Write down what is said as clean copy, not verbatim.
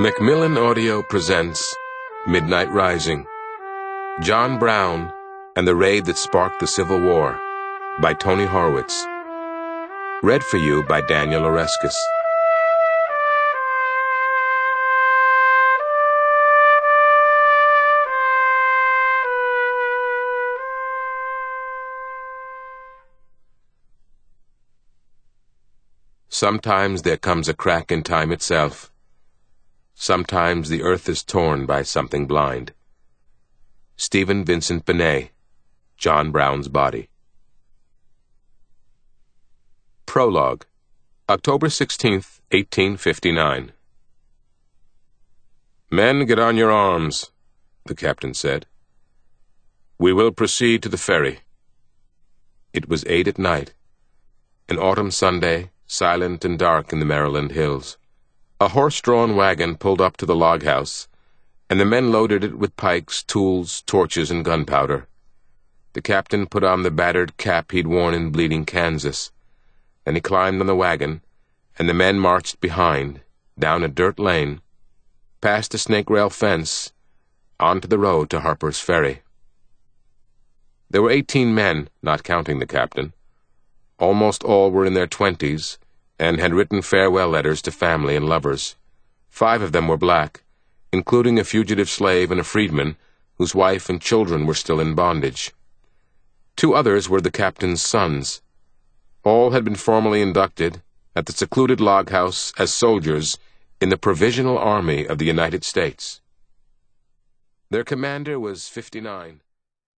Macmillan Audio presents Midnight Rising, John Brown and the Raid That Sparked the Civil War by Tony Horwitz. Read for you by Daniel Oreskes. Sometimes there comes a crack in time itself. Sometimes the earth is torn by something blind. Stephen Vincent Benet, John Brown's Body. Prologue, October 16th, 1859. "Men, get on your arms," the captain said. "We will proceed to the ferry." It was 8 at night, an autumn Sunday, silent and dark in the Maryland hills. A horse-drawn wagon pulled up to the log house, and the men loaded it with pikes, tools, torches, and gunpowder. The captain put on the battered cap he'd worn in Bleeding, Kansas. Then he climbed on the wagon, and the men marched behind, down a dirt lane, past a snake-rail fence, onto the road to Harper's Ferry. There were 18 men, not counting the captain. Almost all were in their 20s, and had written farewell letters to family and lovers. 5 of them were black, including a fugitive slave and a freedman whose wife and children were still in bondage. 2 others were the captain's sons. All had been formally inducted at the secluded log house as soldiers in the Provisional Army of the United States. Their commander was 59.